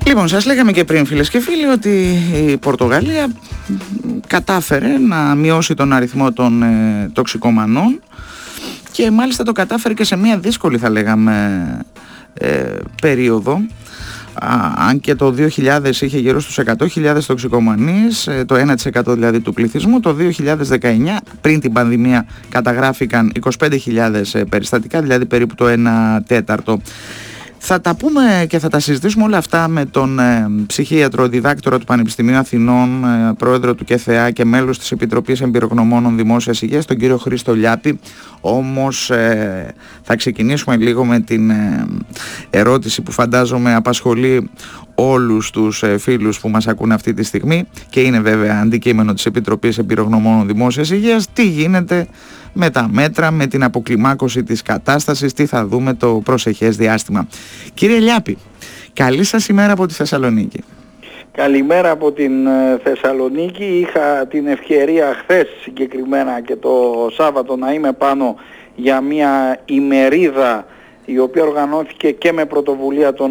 Λοιπόν, σας λέγαμε και πριν, φίλες και φίλοι, ότι η Πορτογαλία κατάφερε να μειώσει τον αριθμό των τοξικομανών και μάλιστα το κατάφερε και σε μια δύσκολη, θα λέγαμε, περίοδο. Αν και το 2000 είχε γύρω στους 100.000 τοξικομανείς, το 1% δηλαδή του πληθυσμού, το 2019 πριν την πανδημία καταγράφηκαν 25.000 περιστατικά, δηλαδή περίπου το 1/4. Θα τα πούμε και θα τα συζητήσουμε όλα αυτά με τον ψυχίατρο διδάκτορα του Πανεπιστημίου Αθηνών, πρόεδρο του ΚΕΘΕΑ και μέλος της Επιτροπής Εμπειρογνωμόνων Δημόσιας Υγείας, τον κύριο Χρήστο Λιάπη. Όμως θα ξεκινήσουμε λίγο με την ερώτηση που φαντάζομαι απασχολεί όλους τους φίλους που μας ακούν αυτή τη στιγμή και είναι βέβαια αντικείμενο της Επιτροπής Εμπειρογνωμόνων Δημόσιας Υγείας. Τι γίνεται με τα μέτρα, με την αποκλιμάκωση της κατάστασης, τι θα δούμε το προσεχές διάστημα. Κύριε Λιάπη, καλή σας ημέρα από τη Θεσσαλονίκη. Καλημέρα από την Θεσσαλονίκη. Είχα την ευκαιρία χθες συγκεκριμένα και το Σάββατο να είμαι πάνω για μια ημερίδα η οποία οργανώθηκε και με πρωτοβουλία των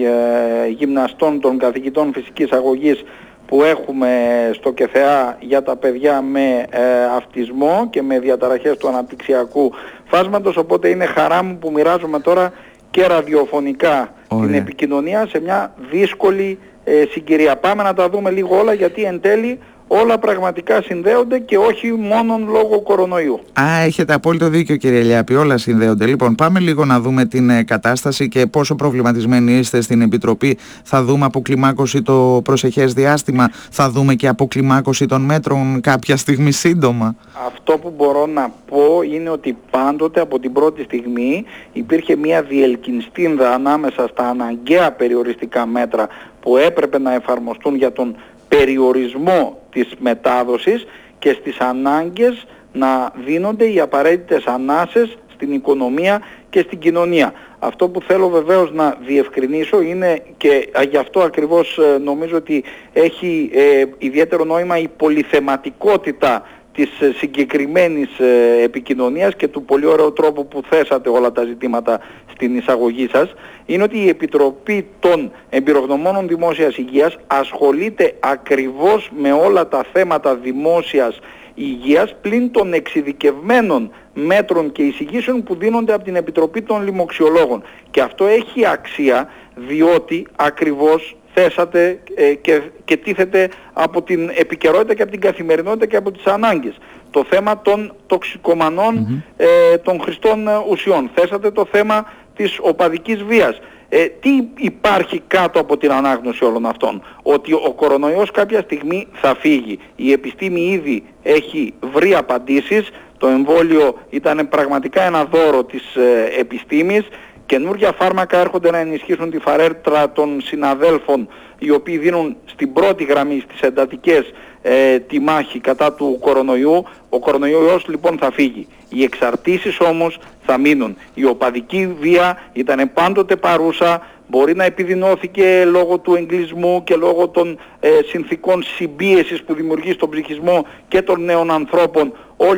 γυμναστών, των καθηγητών φυσικής αγωγής που έχουμε στο ΚΕΘΕΑ για τα παιδιά με αυτισμό και με διαταραχές του αναπτυξιακού φάσματος, οπότε είναι χαρά μου που μοιράζομαι τώρα και ραδιοφωνικά την επικοινωνία σε μια δύσκολη συγκυρία. Πάμε να τα δούμε λίγο όλα, γιατί εν τέλει όλα πραγματικά συνδέονται και όχι μόνο λόγω κορονοϊού. Έχετε απόλυτο δίκιο, κύριε Λιάπη, όλα συνδέονται. Λοιπόν, πάμε λίγο να δούμε την κατάσταση και πόσο προβληματισμένοι είστε στην Επιτροπή. Θα δούμε αποκλιμάκωση το προσεχές διάστημα, θα δούμε και αποκλιμάκωση των μέτρων κάποια στιγμή σύντομα. Αυτό που μπορώ να πω είναι ότι πάντοτε από την πρώτη στιγμή υπήρχε μια διελκυνστίνδα ανάμεσα στα αναγκαία περιοριστικά μέτρα που έπρεπε να εφαρμοστούν για τον περιορισμό της μετάδοσης και στις ανάγκες να δίνονται οι απαραίτητες ανάσες στην οικονομία και στην κοινωνία. Αυτό που θέλω βεβαίως να διευκρινίσω είναι, και γι' αυτό ακριβώς νομίζω ότι έχει ιδιαίτερο νόημα η πολυθεματικότητα της συγκεκριμένης επικοινωνίας και του πολύ ωραίου τρόπου που θέσατε όλα τα ζητήματα στην εισαγωγή σας, είναι ότι η Επιτροπή των Εμπειρογνωμόνων Δημόσιας Υγείας ασχολείται ακριβώς με όλα τα θέματα δημόσιας υγείας πλην των εξειδικευμένων μέτρων και εισηγήσεων που δίνονται από την Επιτροπή των Λοιμοξιολόγων. Και αυτό έχει αξία διότι ακριβώς θέσατε και τίθεται από την επικαιρότητα και από την καθημερινότητα και από τις ανάγκες το θέμα των τοξικομανών των χρηστών ουσιών. Θέσατε το θέμα της οπαδικής βίας. Τι υπάρχει κάτω από την ανάγνωση όλων αυτών? Ότι ο κορονοϊός κάποια στιγμή θα φύγει. Η επιστήμη ήδη έχει βρει απαντήσεις. Το εμβόλιο ήταν πραγματικά ένα δώρο της επιστήμης. Καινούργια φάρμακα έρχονται να ενισχύσουν τη φαρέτρα των συναδέλφων, οι οποίοι δίνουν στην πρώτη γραμμή, στις εντατικές, τη μάχη κατά του κορονοϊού. Ο κορονοϊός λοιπόν θα φύγει. Οι εξαρτήσεις όμως θα μείνουν. Η οπαδική βία ήταν πάντοτε παρούσα, μπορεί να επιδεινώθηκε λόγω του εγκλισμού και λόγω των συνθήκων συμπίεσης που δημιουργεί στον ψυχισμό και των νέων ανθρώπων.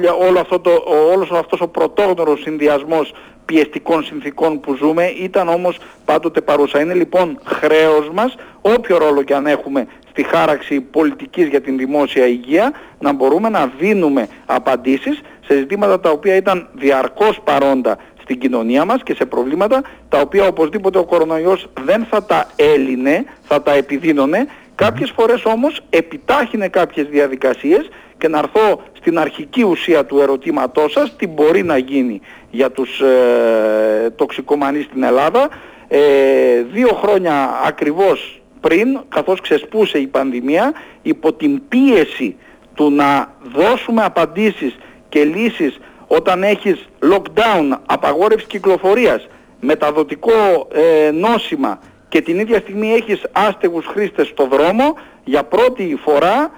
Όλος αυτός ο πρωτόγνωρος συνδυασμός πιεστικών συνθήκων που ζούμε ήταν όμως πάντοτε παρούσα. Είναι λοιπόν χρέος μας, όποιο ρόλο και αν έχουμε στη χάραξη πολιτικής για την δημόσια υγεία, να μπορούμε να δίνουμε απαντήσεις σε ζητήματα τα οποία ήταν διαρκώς παρόντα στην κοινωνία μας και σε προβλήματα τα οποία οπωσδήποτε ο κορονοϊός δεν θα τα έλυνε, θα τα επιδίνωνε. Κάποιες φορές όμως επιτάχυνε κάποιες διαδικασίες, και να έρθω στην αρχική ουσία του ερωτήματός σας, τι μπορεί να γίνει για τους τοξικομανείς στην Ελλάδα. 2 χρόνια ακριβώς πριν, καθώς ξεσπούσε η πανδημία, υπό την πίεση του να δώσουμε απαντήσεις και λύσεις όταν έχεις lockdown, απαγόρευση κυκλοφορίας, μεταδοτικό νόσημα και την ίδια στιγμή έχεις άστεγους χρήστες στο δρόμο, για πρώτη φορά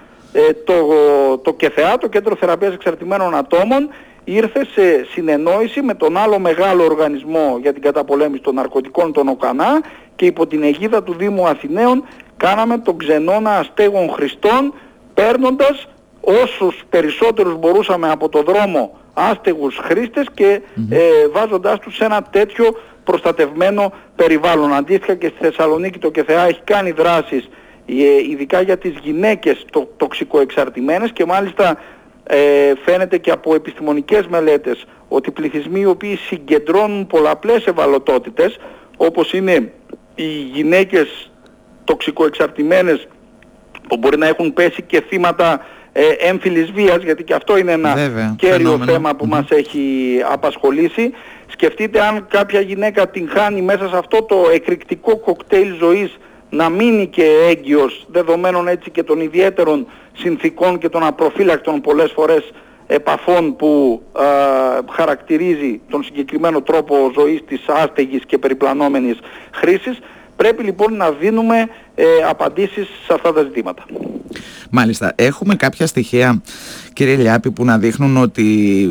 το ΚΕΘΕΑ, το Κέντρο Θεραπείας Εξαρτημένων Ατόμων, ήρθε σε συνεννόηση με τον άλλο μεγάλο οργανισμό για την καταπολέμηση των ναρκωτικών, τον ΟΚΑΝΑ, και υπό την αιγίδα του Δήμου Αθηναίων κάναμε τον ξενώνα αστέγων χρηστών, παίρνοντας όσους περισσότερους μπορούσαμε από το δρόμο άστεγους χρήστες και βάζοντάς τους σε ένα τέτοιο προστατευμένο περιβάλλον. Αντίστοιχα και στη Θεσσαλονίκη το ΚΕΘΕΑ έχει κάνει δράσεις ειδικά για τις γυναίκες τοξικοεξαρτημένες και μάλιστα φαίνεται και από επιστημονικές μελέτες ότι πληθυσμοί οι οποίοι συγκεντρώνουν πολλαπλές ευαλωτότητες, όπως είναι οι γυναίκες τοξικοεξαρτημένες που μπορεί να έχουν πέσει και θύματα έμφυλης βίας, γιατί και αυτό είναι ένα κέριο θέμα που μας έχει απασχολήσει. Σκεφτείτε αν κάποια γυναίκα την χάνει μέσα σε αυτό το εκρηκτικό κοκτέιλ ζωής να μείνει και έγκυος, δεδομένων έτσι και των ιδιαίτερων συνθήκων και των απροφύλακτων πολλές φορές επαφών που χαρακτηρίζει τον συγκεκριμένο τρόπο ζωής της άστεγης και περιπλανόμενης χρήσης. Πρέπει λοιπόν να δίνουμε απαντήσεις σε αυτά τα ζητήματα. Μάλιστα. Έχουμε κάποια στοιχεία, κύριε Λιάπη, που να δείχνουν ότι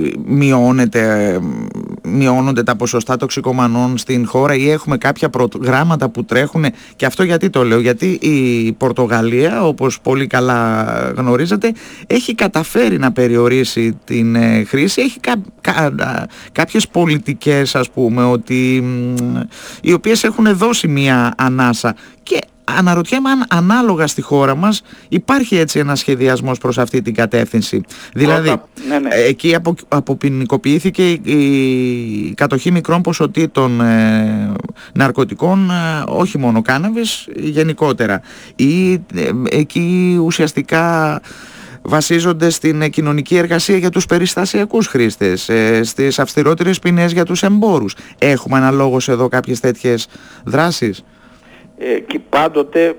μειώνονται τα ποσοστά τοξικομανών στην χώρα, ή έχουμε κάποια προγράμματα που τρέχουν? Και αυτό γιατί το λέω? Γιατί η Πορτογαλία, όπως πολύ καλά γνωρίζετε, έχει καταφέρει να περιορίσει την χρήση. Έχει κάποιες πολιτικές, ας πούμε, οι οποίες έχουν δώσει μία ανάσα. Και αναρωτιέμαι αν ανάλογα στη χώρα μας υπάρχει έτσι ένας σχεδιασμός προς αυτή την κατεύθυνση. Δηλαδή, εκεί αποποινικοποιήθηκε η κατοχή μικρών ποσοτήτων ναρκωτικών, όχι μόνο κάναβης, γενικότερα. Ή εκεί ουσιαστικά βασίζονται στην κοινωνική εργασία για τους περιστασιακούς χρήστες, στις αυστηρότερες ποινές για τους εμπόρους. Έχουμε αναλόγως εδώ κάποιες τέτοιες δράσεις? Και πάντοτε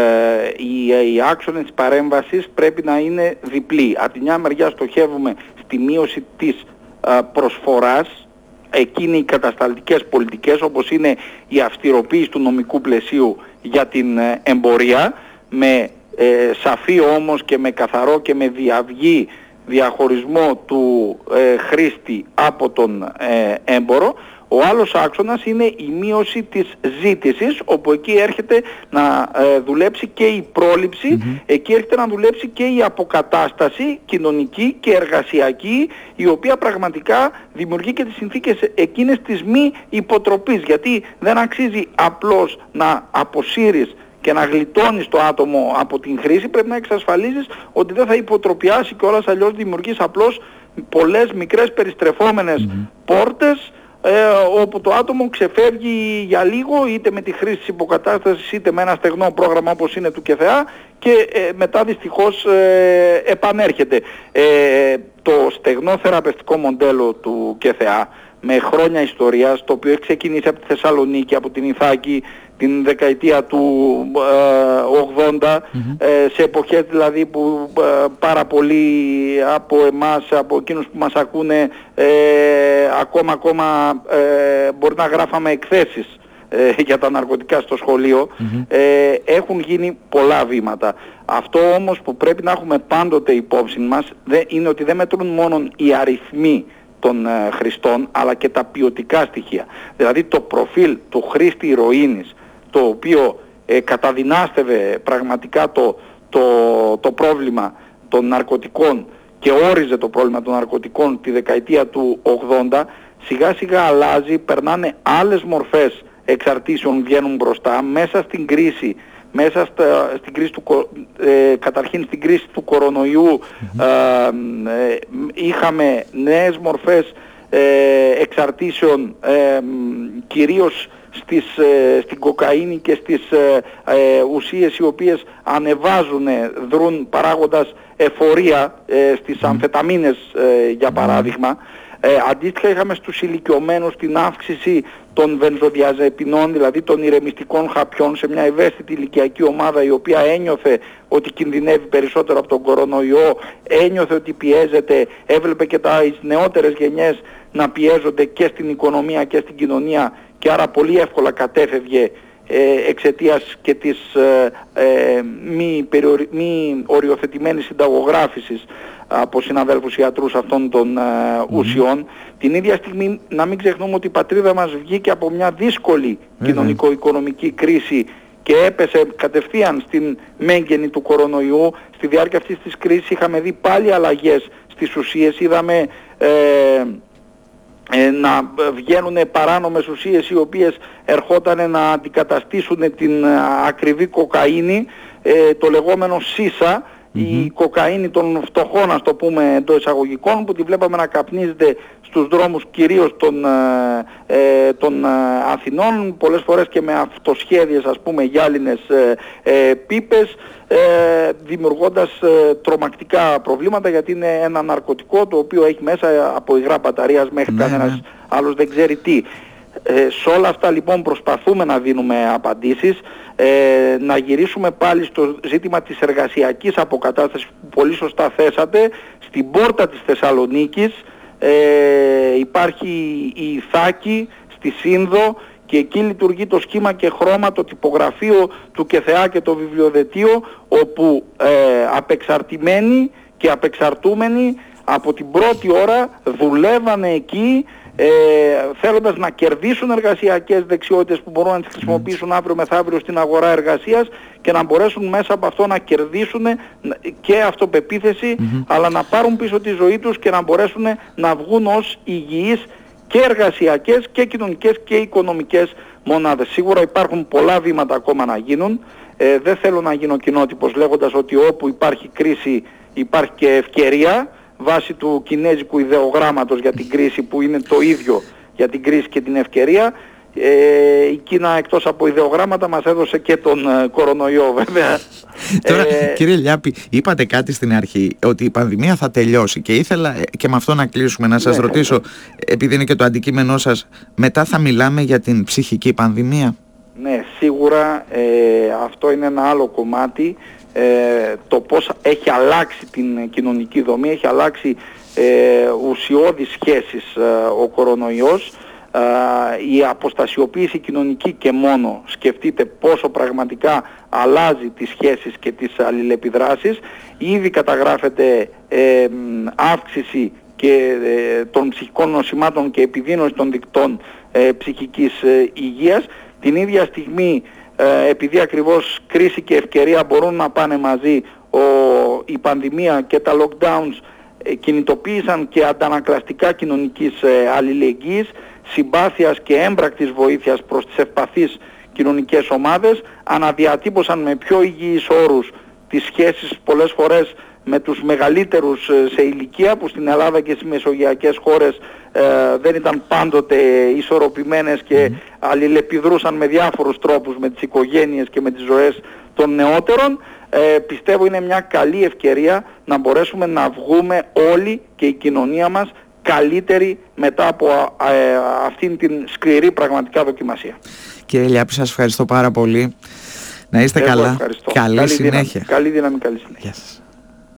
οι άξονες της παρέμβασης πρέπει να είναι διπλοί. Από τη μια μεριά στοχεύουμε στη μείωση της προσφοράς, εκείνοι οι κατασταλτικές πολιτικές όπως είναι η αυστηροποίηση του νομικού πλαισίου για την εμπορία, με σαφή όμως και με καθαρό και με διαυγή διαχωρισμό του χρήστη από τον έμπορο. Ο άλλος άξονας είναι η μείωση της ζήτησης, όπου εκεί έρχεται να δουλέψει και η πρόληψη, εκεί έρχεται να δουλέψει και η αποκατάσταση κοινωνική και εργασιακή, η οποία πραγματικά δημιουργεί και τις συνθήκες εκείνες της μη υποτροπής, γιατί δεν αξίζει απλώς να αποσύρεις και να γλιτώνεις το άτομο από την χρήση, πρέπει να εξασφαλίζεις ότι δεν θα υποτροπιάσει κιόλας, αλλιώς δημιουργείς απλώς πολλές μικρές περιστρεφόμενες πόρτες, όπου το άτομο ξεφεύγει για λίγο, είτε με τη χρήση της υποκατάστασης είτε με ένα στεγνό πρόγραμμα όπως είναι του ΚΕΘΕΑ, και μετά δυστυχώς επανέρχεται. Το στεγνό θεραπευτικό μοντέλο του ΚΕΘΕΑ, με χρόνια ιστορίας, το οποίο έχει ξεκινήσει από τη Θεσσαλονίκη, από την Ιθάκη την δεκαετία του 80, σε εποχές δηλαδή που πάρα πολλοί από εμάς, από εκείνους που μας ακούνε, ακόμα μπορεί να γράφαμε εκθέσεις για τα ναρκωτικά στο σχολείο, έχουν γίνει πολλά βήματα. Αυτό όμως που πρέπει να έχουμε πάντοτε υπόψη μας είναι ότι δεν μετρούν μόνο οι αριθμοί των χρηστών, αλλά και τα ποιοτικά στοιχεία. Δηλαδή το προφίλ του χρήστη ηρωίνης, το οποίο καταδυνάστευε πραγματικά το πρόβλημα των ναρκωτικών και όριζε το πρόβλημα των ναρκωτικών τη δεκαετία του 80, σιγά σιγά αλλάζει, περνάνε άλλες μορφές εξαρτήσεων, βγαίνουν μπροστά. Μέσα στην κρίση, στην κρίση καταρχήν στην κρίση του κορονοϊού, είχαμε νέες μορφές εξαρτήσεων, κυρίως στην κοκαίνη και στις ουσίες οι οποίες ανεβάζουν, δρούν παράγοντας εφορία, στις αμφεταμίνες για παράδειγμα. Αντίστοιχα είχαμε στους ηλικιωμένους την αύξηση των βενζοδιαζεπινών, δηλαδή των ηρεμιστικών χαπιών, σε μια ευαίσθητη ηλικιακή ομάδα η οποία ένιωθε ότι κινδυνεύει περισσότερο από τον κορονοϊό, ένιωθε ότι πιέζεται, έβλεπε και τις νεότερες γενιές να πιέζονται και στην οικονομία και στην κοινωνία, και άρα πολύ εύκολα κατέφευγε εξαιτίας και της μη οριοθετημένης συνταγογράφησης από συναδέλφους ιατρούς αυτών των ουσιών. Την ίδια στιγμή να μην ξεχνούμε ότι η πατρίδα μας βγήκε από μια δύσκολη κοινωνικο-οικονομική κρίση και έπεσε κατευθείαν στην μέγενη του κορονοϊού. Στη διάρκεια αυτής της κρίσης είχαμε δει πάλι αλλαγές στις ουσίες, είδαμε να βγαίνουν παράνομες ουσίες οι οποίες ερχόταν να αντικαταστήσουν την ακριβή κοκαίνη, το λεγόμενο ΣΥΣΑ, η κοκαίνη των φτωχών, ας το πούμε εντός εισαγωγικών, που τη βλέπαμε να καπνίζεται στους δρόμους κυρίως των Αθηνών, πολλές φορές και με αυτοσχέδιες, ας πούμε, γυάλινες πίπες, δημιουργώντας τρομακτικά προβλήματα, γιατί είναι ένα ναρκωτικό το οποίο έχει μέσα από υγρά μπαταρίας μέχρι κανένας άλλος δεν ξέρει τι. Σε όλα αυτά λοιπόν προσπαθούμε να δίνουμε απαντήσεις, να γυρίσουμε πάλι στο ζήτημα της εργασιακής αποκατάστασης που πολύ σωστά θέσατε. Στην πόρτα της Θεσσαλονίκης υπάρχει η Ιθάκη στη Σύνδο, και εκεί λειτουργεί το σχήμα και χρώμα, το τυπογραφείο του ΚΕΘΕΑ και το βιβλιοδετείο, όπου απεξαρτημένοι και απεξαρτούμενοι από την πρώτη ώρα δουλεύανε εκεί, θέλοντας να κερδίσουν εργασιακές δεξιότητες που μπορούν να τις χρησιμοποιήσουν αύριο μεθαύριο στην αγορά εργασίας και να μπορέσουν μέσα από αυτό να κερδίσουν και αυτοπεποίθηση, αλλά να πάρουν πίσω τη ζωή τους και να μπορέσουν να βγουν ως υγιείς και εργασιακές και κοινωνικές και οικονομικές μονάδες. Σίγουρα υπάρχουν πολλά βήματα ακόμα να γίνουν. Δεν θέλω να γίνω κοινότυπος λέγοντας ότι όπου υπάρχει κρίση υπάρχει και ευκαιρία, βάσει του κινέζικου ιδεογράμματος για την κρίση, που είναι το ίδιο για την κρίση και την ευκαιρία. Η Κίνα, εκτός από ιδεογράμματα, μας έδωσε και τον κορονοϊό βέβαια. Τώρα κύριε Λιάπη, είπατε κάτι στην αρχή, ότι η πανδημία θα τελειώσει, και ήθελα και με αυτό να κλείσουμε, να σας ρωτήσω, επειδή είναι και το αντικείμενό σας, μετά θα μιλάμε για την ψυχική πανδημία? Ναι, σίγουρα αυτό είναι ένα άλλο κομμάτι, το πώς έχει αλλάξει την κοινωνική δομή, έχει αλλάξει ουσιώδεις σχέσεις ο κορονοϊός. Η αποστασιοποίηση κοινωνική και μόνο, σκεφτείτε πόσο πραγματικά αλλάζει τις σχέσεις και τις αλληλεπιδράσεις. Ήδη καταγράφεται αύξηση και των ψυχικών νοσημάτων και επιδείνωση των δικτών ψυχικής υγείας. Την ίδια στιγμή, επειδή ακριβώς κρίση και ευκαιρία μπορούν να πάνε μαζί, η πανδημία και τα lockdowns κινητοποίησαν και αντανακλαστικά κοινωνικής αλληλεγγύης, συμπάθειας και έμπρακτης βοήθειας προς τις ευπαθείς κοινωνικές ομάδες, αναδιατύπωσαν με πιο υγιείς όρους τις σχέσεις πολλές φορές με τους μεγαλύτερους σε ηλικία, που στην Ελλάδα και στις μεσογειακές χώρες δεν ήταν πάντοτε ισορροπημένες και αλληλεπιδρούσαν με διάφορους τρόπους με τις οικογένειες και με τις ζωές των νεότερων. Πιστεύω είναι μια καλή ευκαιρία να μπορέσουμε να βγούμε όλοι και η κοινωνία μας καλύτερη μετά από αυτήν την σκληρή πραγματικά δοκιμασία. Κύριε Λιάπη, σας ευχαριστώ πάρα πολύ. Να είστε καλά. Ευχαριστώ. Καλή συνέχεια. Καλή δύναμη, καλή συνέχεια. Yes.